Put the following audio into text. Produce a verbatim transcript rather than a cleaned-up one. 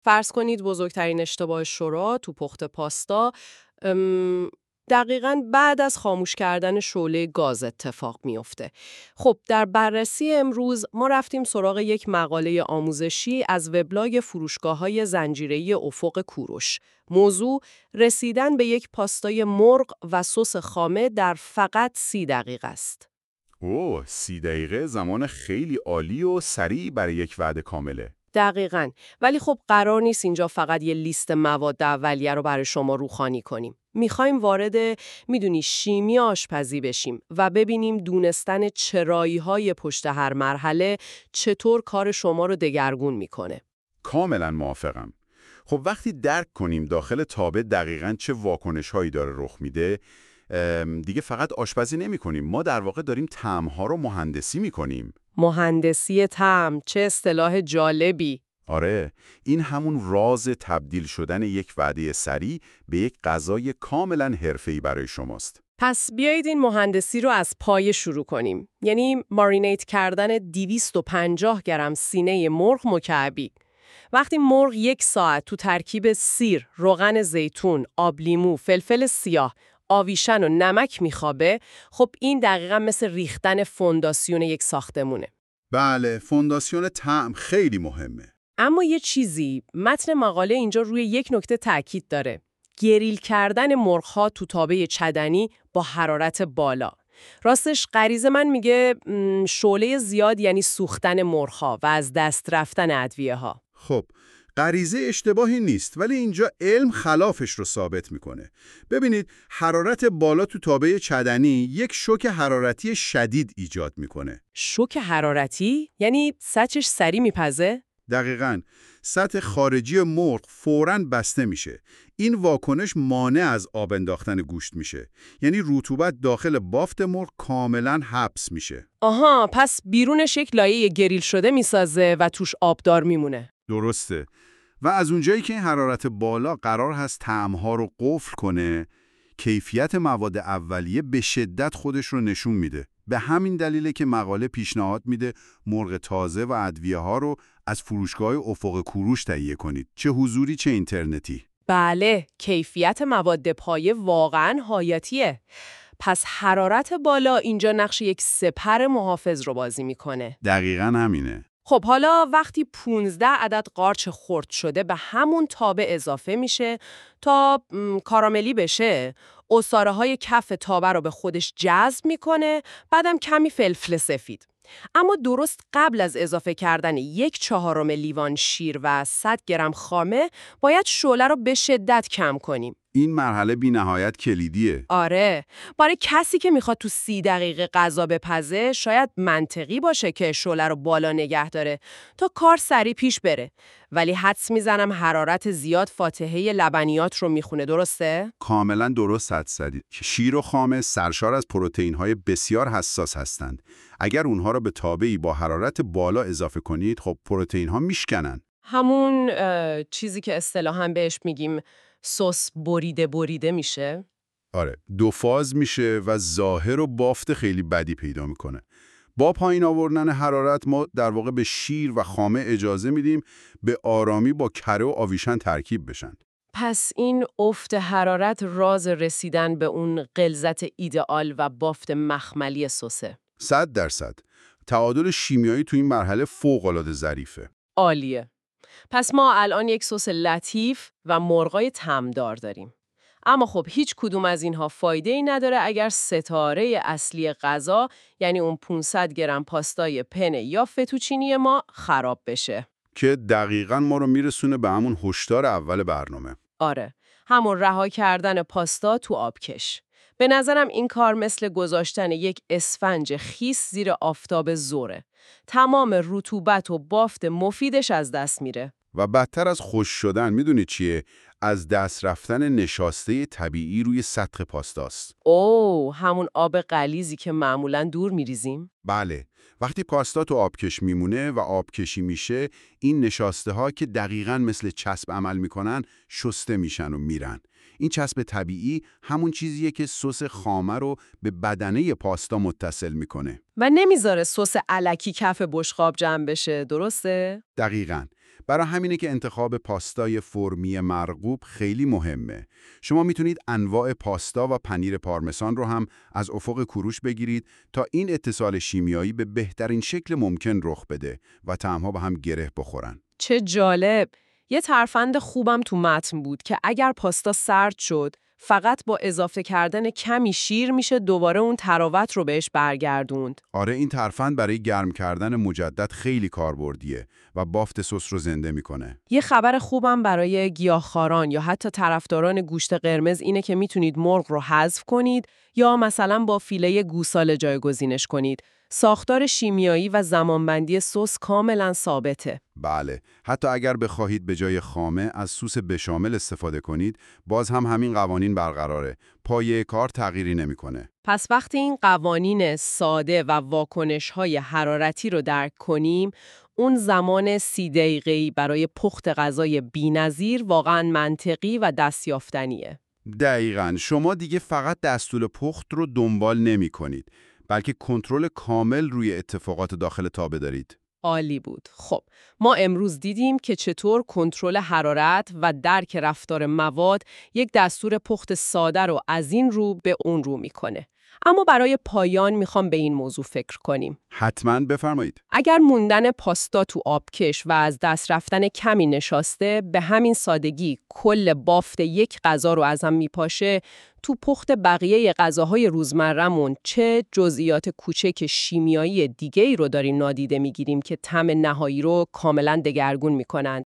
فرض کنید بزرگترین اشتباه شورا تو پخت پاستا ام، دقیقاً بعد از خاموش کردن شعله گاز اتفاق میفته. خب در بررسی امروز ما رفتیم سراغ یک مقاله آموزشی از وبلاگ فروشگاه‌های زنجیره‌ای افق کوروش. موضوع رسیدن به یک پاستای مرغ و سس خامه در فقط سی دقیقه است. اوه، سی دقیقه زمان خیلی عالی و سریع برای یک وعده کامله. دقیقاً. ولی خب قرار نیست اینجا فقط یه لیست مواد اولیه رو برای شما روخانی کنیم. میخوایم وارد میدونی شیمی آشپزی بشیم و ببینیم دونستن چرایی‌های پشت هر مرحله چطور کار شما رو دگرگون میکنه. کاملا موافقم. خب وقتی درک کنیم داخل تابه دقیقاً چه واکنش‌هایی داره رخ میده، دیگه فقط آشپزی نمی کنیم. ما در واقع داریم طعم‌ها رو مهندسی میکنیم. مهندسی طعم، چه اصطلاح جالبی. آره، این همون راز تبدیل شدن یک وعده سریع به یک غذای کاملا حرفه‌ای برای شماست. پس بیایید این مهندسی رو از پایه شروع کنیم. یعنی مارینیت کردن دویست و پنجاه گرم سینه مرغ مکعبی. وقتی مرغ یک ساعت تو ترکیب سیر، روغن زیتون، آب لیمو، فلفل سیاه، آویشن و نمک میخوابه، خب این دقیقا مثل ریختن فونداسیون یک ساختمونه. بله، فونداسیون طعم خیلی مهمه. اما یه چیزی، متن مقاله اینجا روی یک نکته تاکید داره. گریل کردن مرغ‌ها تو تابه چدنی با حرارت بالا. راستش غریزه من میگه شعله زیاد یعنی سوختن مرغ‌ها و از دست رفتن ادویه‌ها. خب غریزه اشتباهی نیست، ولی اینجا علم خلافش رو ثابت میکنه. ببینید، حرارت بالا تو تابه چدنی یک شوک حرارتی شدید ایجاد میکنه. شوک حرارتی؟ یعنی سطحش سری میپزه؟ دقیقاً. سطح خارجی مرغ فوراً بسته میشه. این واکنش مانع از آب انداختن گوشت میشه. یعنی رطوبت داخل بافت مرغ کاملاً حبس میشه. آها، پس بیرونش یک لایه گریل شده میسازه و توش آبدار میمونه. درسته. و از اونجایی که این حرارت بالا قرار هست طعم‌ها رو قفل کنه، کیفیت مواد اولیه به شدت خودش رو نشون میده. به همین دلیله که مقاله پیشنهاد میده مرغ تازه و ادویه‌ها رو از فروشگاه افق کوروش تهیه کنید، چه حضوری چه اینترنتی. بله، کیفیت مواد پایه واقعاً حیاتیه. پس حرارت بالا اینجا نقش یک سپر محافظ رو بازی میکنه. دقیقاً همینه. خب حالا وقتی پونزده عدد قارچ خرد شده به همون تابه اضافه میشه تا م، کاراملی بشه، عصاره های کف تابه رو به خودش جذب میکنه، بعدم کمی فلفل سفید. اما درست قبل از اضافه کردن یک چهارم لیوان شیر و صد گرم خامه باید شعله رو به شدت کم کنیم. این مرحله بی نهایت کلیدیه. آره، برای کسی که میخواد تو سی دقیقه غذا بپزه شاید منطقی باشه که شعله رو بالا نگه داره تا کار سریع پیش بره. ولی حدس میزنم حرارت زیاد فاتحه لبنیات رو میخونه، درسته؟ کاملا درست حدس زدید. شیر و خامه سرشار از پروتئین‌های بسیار حساس هستند. اگر اونها رو به تابه‌ای با حرارت بالا اضافه کنید، خب پروتئین‌ها میشکنن. همون چیزی که اصطلاحاً بهش میگیم سس بریده بریده میشه. آره، دو فاز میشه و ظاهر و بافت خیلی بدی پیدا میکنه. با پایین آوردن حرارت ما در واقع به شیر و خامه اجازه میدیم به آرامی با کره و آویشن ترکیب بشن. پس این افت حرارت راز رسیدن به اون غلظت ایدئال و بافت مخملی سسه. صد درصد. تعادل شیمیایی تو این مرحله فوق‌العاده ظریفه. عالیه. پس ما الان یک سس لطیف و مرغای طعمدار داریم. اما خب هیچ کدوم از اینها فایده ای نداره اگر ستاره اصلی غذا، یعنی اون پانصد گرم پاستای پنه یا فتوچینی ما خراب بشه. که دقیقاً ما رو میرسونه به همون هشدار اول برنامه. آره، همون رها کردن پاستا تو آبکش. به نظرم این کار مثل گذاشتن یک اسفنج خیس زیر آفتاب زوره. تمام رطوبت و بافت مفیدش از دست میره. و بدتر از خشک شدن میدونی چیه؟ از دست رفتن نشاسته طبیعی روی سطح پاستاست. اوه، همون آب غلیظی که معمولاً دور میریزیم؟ بله، وقتی پاستا تو آبکش میمونه و آبکشی میشه، این نشاسته ها که دقیقاً مثل چسب عمل میکنن شسته میشن و میرن. این چسب طبیعی همون چیزیه که سس خامه رو به بدنه پاستا متصل میکنه و نمیذاره سس الکی کف بشقاب جمع بشه، درسته؟ دقیقاً. برای همینه که انتخاب پاستای فرمی مرغوب خیلی مهمه. شما میتونید انواع پاستا و پنیر پارمسان رو هم از افق کوروش بگیرید تا این اتصال شیمیایی به بهترین شکل ممکن رخ بده و طعم‌ها با هم گره بخورن. چه جالب! یه ترفند خوبم تو متن بود که اگر پاستا سرد شد، فقط با اضافه کردن کمی شیر میشه دوباره اون تراوت رو بهش برگردوند. آره، این ترفند برای گرم کردن مجدد خیلی کاربردیه و بافت سس رو زنده میکنه. یه خبر خوبم برای گیاهخواران یا حتی طرفداران گوشت قرمز اینه که میتونید مرغ رو حذف کنید یا مثلا با فیله گوساله جایگزینش کنید. ساختار شیمیایی و زمانبندی سس کاملا ثابته. بله، حتی اگر بخواهید به جای خامه از سس بشامل استفاده کنید، باز هم همین قوانین برقراره. پایه کار تغییری نمیکنه. پس وقتی این قوانین ساده و واکنش‌های حرارتی رو درک کنیم، اون زمان سی دقیقه‌ای برای پخت غذای بی‌نظیر واقعاً منطقی و دستیافتنیه. دقیقاً، شما دیگه فقط دستور پخت رو دنبال نمی کنید، بلکه کنترل کامل روی اتفاقات داخل تابه دارید. عالی بود. خب، ما امروز دیدیم که چطور کنترل حرارت و درک رفتار مواد یک دستور پخت ساده رو از این رو به اون رو میکنه. اما برای پایان میخوام به این موضوع فکر کنیم. حتماً بفرمایید. اگر موندن پاستا تو آبکش و از دست رفتن کمی نشاسته به همین سادگی کل بافت یک غذا رو ازم میپاشه، تو پخت بقیه غذاهای روزمره‌مون چه جزئیات کوچک شیمیایی دیگه‌ای رو داریم نادیده میگیریم که طعم نهایی رو کاملاً دگرگون میکنن؟